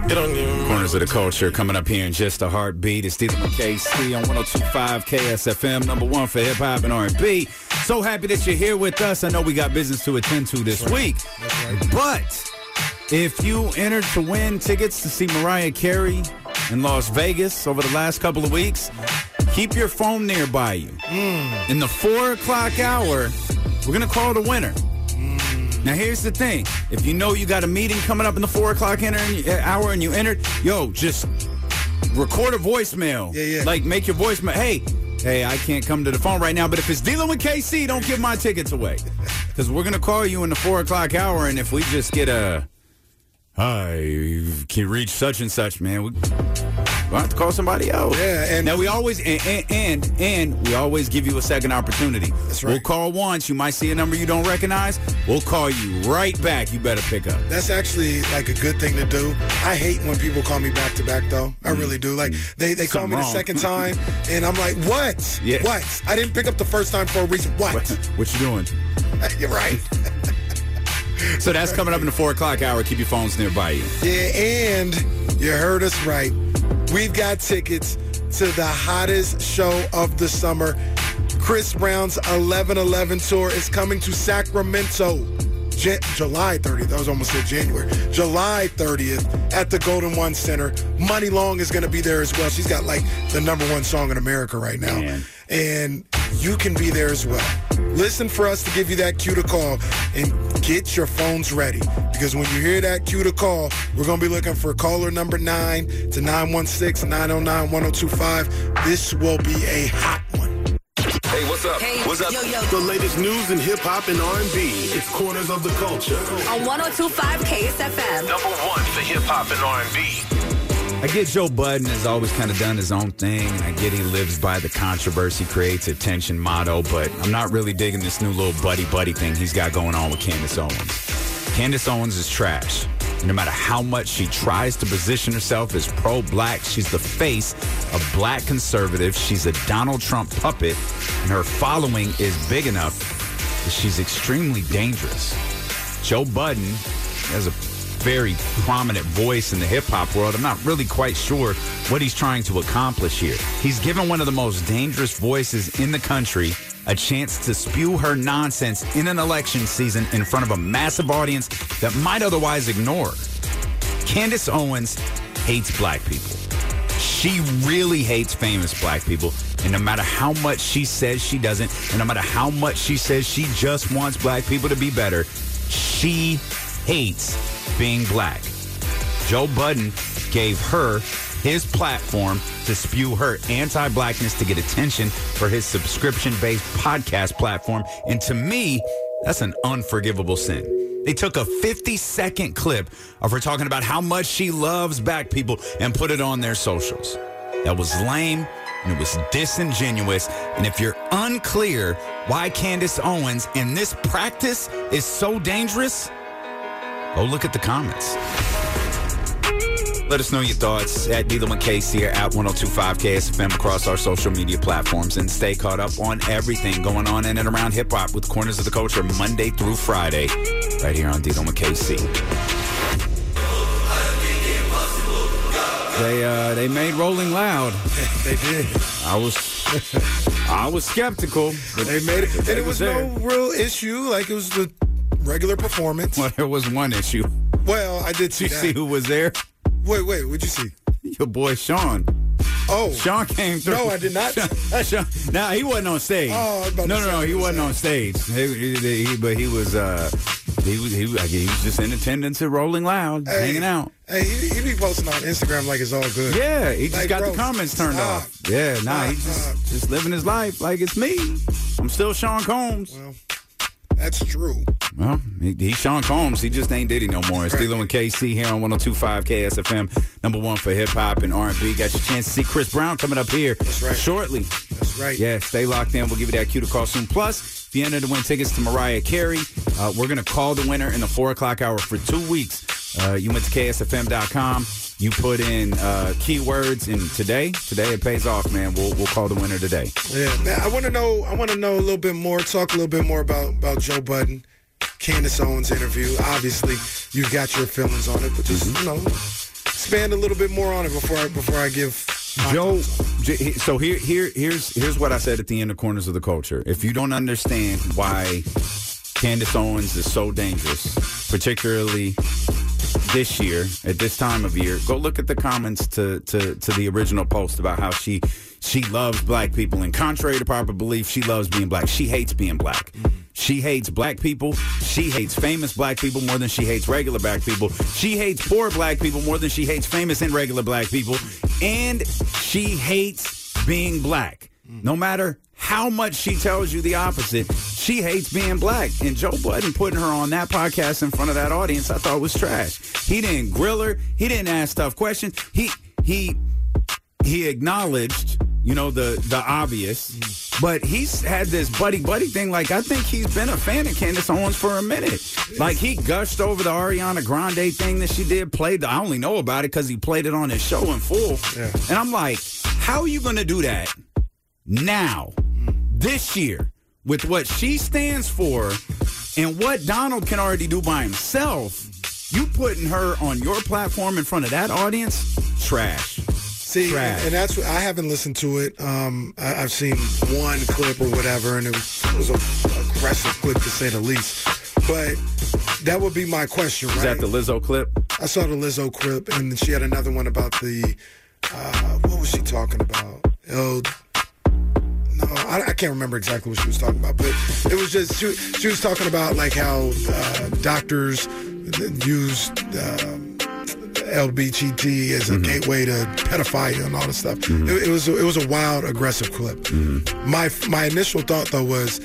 Corners of the Culture coming up here in just a heartbeat. It's Steven KC on 102.5 KSFM, number one for hip-hop and R&B. So happy that you're here with us. I know we got business to attend to this week. But if you entered to win tickets to see Mariah Carey in Las Vegas over the last couple of weeks, keep your phone nearby you. In the 4 o'clock hour, we're going to call the winner. Now, here's the thing. If you know you got a meeting coming up in the 4 o'clock hour and you entered, just record a voicemail. Yeah. Like, make your voicemail. Hey, I can't come to the phone right now, but if it's dealing with KC, don't give my tickets away. Because we're going to call you in the 4 o'clock hour, and if we just get hi, you can reach such and such, man, we'll have to call somebody else. Yeah, and now we always and we always give you a second opportunity. That's right. We'll call once. You might see a number you don't recognize. We'll call you right back. You better pick up. that's actually like a good thing to do. I hate when people call me back to back, though. I really do. Like they call me the second time, and I'm like, what? Yeah. What? I didn't pick up the first time for a reason. What? What you doing? You're right. So that's coming up in the 4 o'clock hour. Keep your phones nearby you. Yeah, and you heard us right. We've got tickets to the hottest show of the summer. Chris Brown's 11/11 tour is coming to Sacramento. July 30th. I was almost said January. July 30th at the Golden One Center. Money Long is going to be there as well. She's got like the number one song in America right now. Man. And you can be there as well. Listen for us to give you that cue to call and get your phones ready. Because when you hear that cue to call, we're going to be looking for caller number 9 to 916-909-1025. This will be a hot one. Hey, what's up? Hey, what's up? yo. The latest news in hip-hop and R&B. It's Corners of the Culture. On 102.5 KSFM. Number one for hip-hop and R&B. I get Joe Budden has always kind of done his own thing, and I get he lives by the controversy creates attention motto, but I'm not really digging this new little buddy thing he's got going on with Candace Owens. Candace Owens is trash. No matter how much she tries to position herself as pro-black, she's the face of black conservatives. She's a Donald Trump puppet, and her following is big enough that she's extremely dangerous. Joe Budden has a very prominent voice in the hip-hop world. I'm not really quite sure what he's trying to accomplish here. He's given one of the most dangerous voices in the country a chance to spew her nonsense in an election season in front of a massive audience that might otherwise ignore her. Candace Owens hates black people. She really hates famous black people. And no matter how much she says she doesn't, and no matter how much she says she just wants black people to be better, she hates being black. Joe Budden gave her his platform to spew her anti-blackness to get attention for his subscription-based podcast platform. And to me, that's an unforgivable sin. They took a 50-second clip of her talking about how much she loves black people and put it on their socials. That was lame, and it was disingenuous. And if you're unclear why Candace Owens in this practice is so dangerous, go look at the comments. Let us know your thoughts at D1KC or at 102.5 KSFM across our social media platforms, and stay caught up on everything going on in and around hip-hop with Corners of the Culture Monday through Friday right here on D1KC. They made Rolling Loud. They did. I was skeptical. But They made it. And it was no real issue. Like, it was the regular performance. Well, there was one issue. Well, I did see Did you that. see who was there? Wait, what'd you see? Your boy Sean. Oh. Sean came through. No, I did not. Sean, no, he wasn't on stage. Oh, I was about to say, No, he wasn't on stage. But he was just in attendance at Rolling Loud, hanging out. Hey, he be posting on Instagram like it's all good. Yeah, he just Like, got bro, the comments turned stop. off. Yeah, he's Stop. just living his life like it's me. I'm still Sean Combs. Well, that's true. Well, he's Sean Combs. He just ain't Diddy no more. It's Steven with KC here on 102.5 KSFM, number one for hip-hop and R&B. Got your chance to see Chris Brown coming up here right. shortly. That's right. Yeah, stay locked in. We'll give you that cue to call soon. Plus, if you enter to win tickets to Mariah Carey, we're going to call the winner in the 4 o'clock hour for 2 weeks. You went to KSFM.com. You put in keywords, and today it pays off, man. We'll call the winner today. Yeah, man, I want to know a little bit more, talk a little bit more about Joe Budden, Candace Owens interview. Obviously, you've got your feelings on it, but just, expand a little bit more on it before I give Joe. So here's what I said at the end of Corners of the Culture. If you don't understand why Candace Owens is so dangerous, particularly this year at this time of year, go look at the comments to the original post about how she loves black people, and contrary to popular belief, she loves being black. She hates being black. She hates black people. She hates famous black people more than she hates regular black people. She hates poor black people more than she hates famous and regular black people. And she hates being black. No matter how much she tells you the opposite, she hates being black. And Joe Budden putting her on that podcast in front of that audience, I thought was trash. He didn't grill her. He didn't ask tough questions. He acknowledged, the obvious, but he's had this buddy thing. Like, I think he's been a fan of Candace Owens for a minute. Like, he gushed over the Ariana Grande thing that she did, I only know about it because he played it on his show in full. Yeah. And I'm like, how are you going to do that now, this year, with what she stands for and what Donald can already do by himself? You putting her on your platform in front of that audience? Trash. See, and that's what I haven't listened to it. I've seen one clip or whatever, and it was an aggressive clip to say the least. But that would be my question, right? Is that the Lizzo clip? I saw the Lizzo clip, and then she had another one about the, what was she talking about? I can't remember exactly what she was talking about, but it was just, she was talking about like how doctors use LBGT as a gateway to pedophilia and all this stuff. It was a wild, aggressive clip. My initial thought, though, was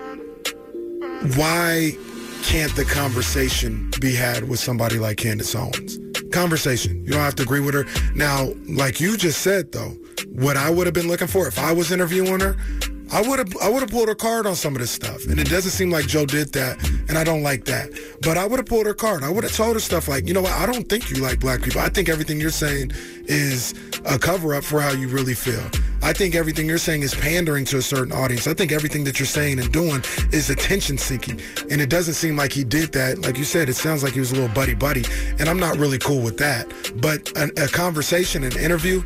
why can't the conversation be had with somebody like Candace Owens? Conversation. You don't have to agree with her. Now, like you just said, though, what I would have been looking for if I was interviewing her, I would have pulled her card on some of this stuff. And it doesn't seem like Joe did that, and I don't like that. But I would have pulled her card. I would have told her stuff like, you know what, I don't think you like black people. I think everything you're saying is a cover-up for how you really feel. I think everything you're saying is pandering to a certain audience. I think everything that you're saying and doing is attention-seeking. And it doesn't seem like he did that. Like you said, it sounds like he was a little buddy-buddy, and I'm not really cool with that. But a conversation, an interview,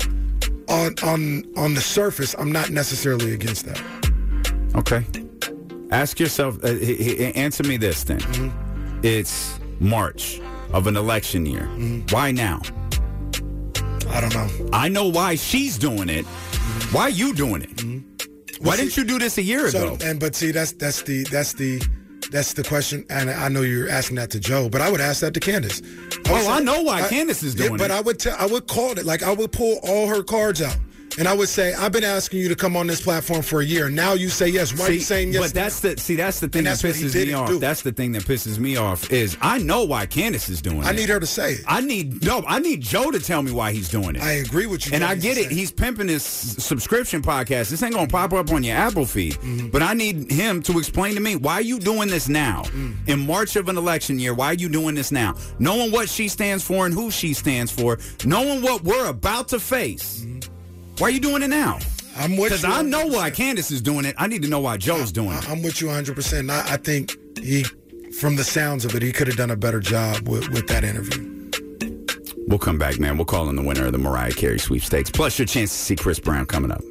on the surface, I'm not necessarily against that. Okay. Ask yourself, answer me this then. It's March of an election year. Why now? I don't know. I know why she's doing it. Why are you doing it? Why didn't you do this a year ago? But see, that's the question, and I know you're asking that to Joe, but I would ask that to Candace. I know why Candace is doing it. But I would call it, like I would pull all her cards out. And I would say, I've been asking you to come on this platform for a year. Now you say yes. Why are you saying yes? But that's the thing that pisses me off. That's the thing that pisses me off is I know why Candace is doing it. I need her to say it. I need Joe to tell me why he's doing it. I agree with you. And I get it. He's pimping his subscription podcast. This ain't going to pop up on your Apple feed. But I need him to explain to me, why are you doing this now? In March of an election year, why are you doing this now? Knowing what she stands for and who she stands for, knowing what we're about to face. Why are you doing it now? I'm with you. Because I know why Candace is doing it. I need to know why Joe's doing it. I'm with you 100%. I think from the sounds of it, he could have done a better job with that interview. We'll come back, man. We'll call in the winner of the Mariah Carey sweepstakes. Plus your chance to see Chris Brown coming up.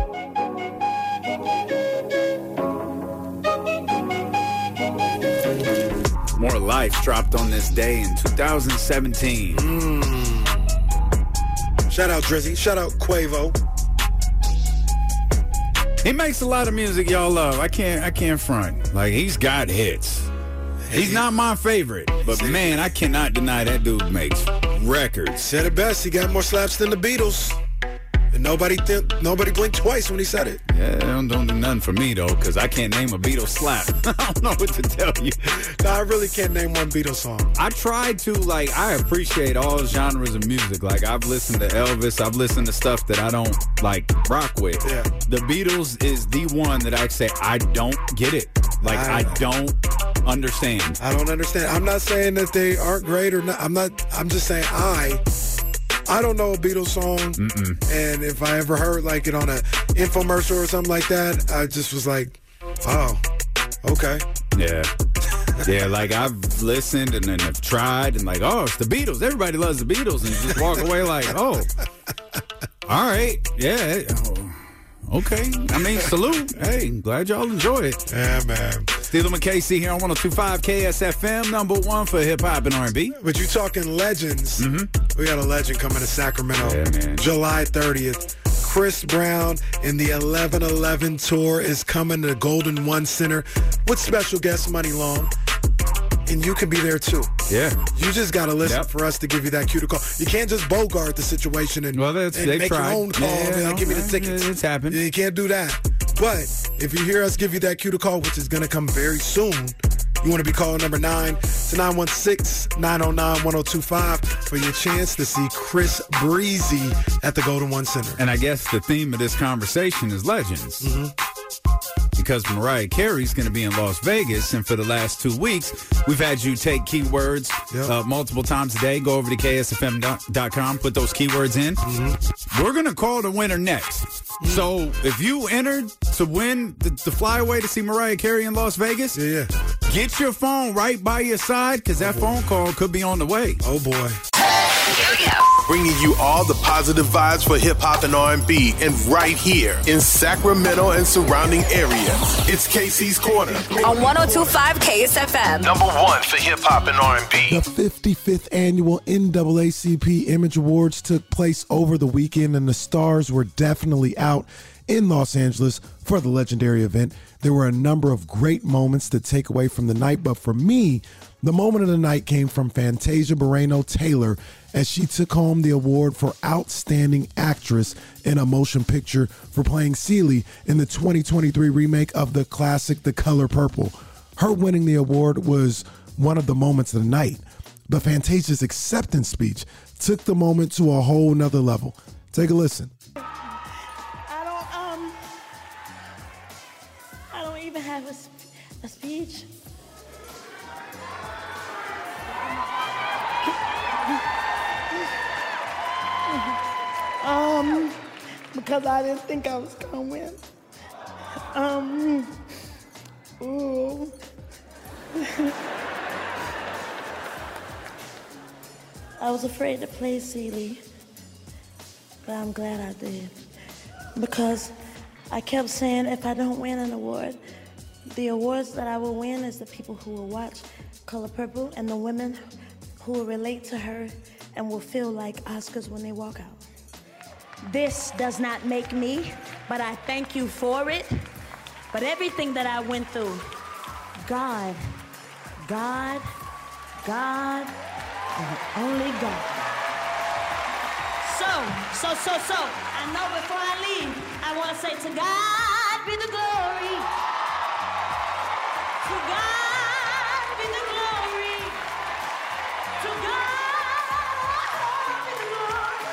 More Life dropped on this day in 2017. Shout out Drizzy. Shout out Quavo. He makes a lot of music y'all love. I can't front. Like, he's got hits. He's not my favorite, but man, I cannot deny that dude makes records. Said it best. He got more slaps than the Beatles. And nobody blinked twice when he said it. Yeah, don't do nothing for me, though, because I can't name a Beatles slap. I don't know what to tell you. No, I really can't name one Beatles song. I tried to, I appreciate all genres of music. Like, I've listened to Elvis. I've listened to stuff that I don't, rock with. Yeah. The Beatles is the one that I say, I don't get it. I don't understand. I don't understand. I'm not saying that they aren't great or not. I'm just saying I don't know a Beatles song, and if I ever heard it on an infomercial or something like that, I just was like, oh, okay. Yeah. Yeah, like I've listened and then I've tried and like, oh, it's the Beatles. Everybody loves the Beatles, and just walk away like, oh, all right, yeah, okay. I mean, salute. Hey, glad y'all enjoy it. Yeah, man. Steelum and KC here on 102.5 KSFM, number one for hip hop and R&B. But you talking legends. Mm-hmm. We got a legend coming to Sacramento. Yeah, man. July 30th. Chris Brown and the 1111 tour is coming to the Golden One Center with special guest Money Long. And you can be there too. Yeah. You just got to listen for us to give you that cue to call. You can't just bogart the situation and, make your own call and give me the tickets. It's happened. You can't do that. But if you hear us give you that cue to call, which is going to come very soon, you want to be calling number 9 to 916-909-1025 for your chance to see Chris Breezy at the Golden One Center. And I guess the theme of this conversation is legends. Mm-hmm. Because Mariah Carey's going to be in Las Vegas, and for the last 2 weeks, we've had you take keywords multiple times a day. Go over to KSFM.com, put those keywords in. Mm-hmm. We're going to call the winner next. Mm-hmm. So if you entered to win the flyaway to see Mariah Carey in Las Vegas, get your phone right by your side, because that phone call could be on the way. Oh, boy. Here we go. Bringing you all the positive vibes for hip-hop and R&B, and right here in Sacramento and surrounding areas. It's KC's Corner. On 102.5 KSFM. Number one for hip-hop and R&B. The 55th annual NAACP Image Awards took place over the weekend, and the stars were definitely out in Los Angeles for the legendary event. There were a number of great moments to take away from the night, but for me, the moment of the night came from Fantasia Barrino Taylor as she took home the award for Outstanding Actress in a Motion Picture for playing Celie in the 2023 remake of the classic The Color Purple. Her winning the award was one of the moments of the night, but Fantasia's acceptance speech took the moment to a whole nother level. Take a listen. I don't even have a speech. Because I didn't think I was gonna win. I was afraid to play Celie, but I'm glad I did. Because I kept saying if I don't win an award, the awards that I will win is the people who will watch Color Purple and the women who will relate to her and will feel like Oscars when they walk out. This does not make me, but I thank you for it. But everything that I went through, God, and only God. So, I know before I leave, I want to say to God be the glory. To God be the glory. To God be the glory.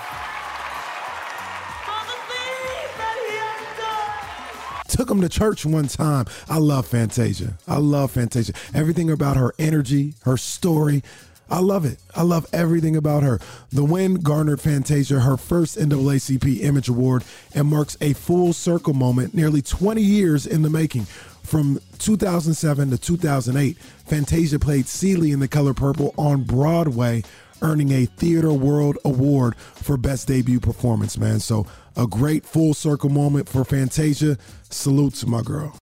For the things that He has done. Took him to church one time. I love Fantasia. Everything about her energy, her story. I love it. I love everything about her. The win garnered Fantasia her first NAACP Image Award and marks a full circle moment nearly 20 years in the making. From 2007 to 2008, Fantasia played Celie in The Color Purple on Broadway, earning a Theater World Award for Best Debut Performance, man. So a great full circle moment for Fantasia. Salute to my girl.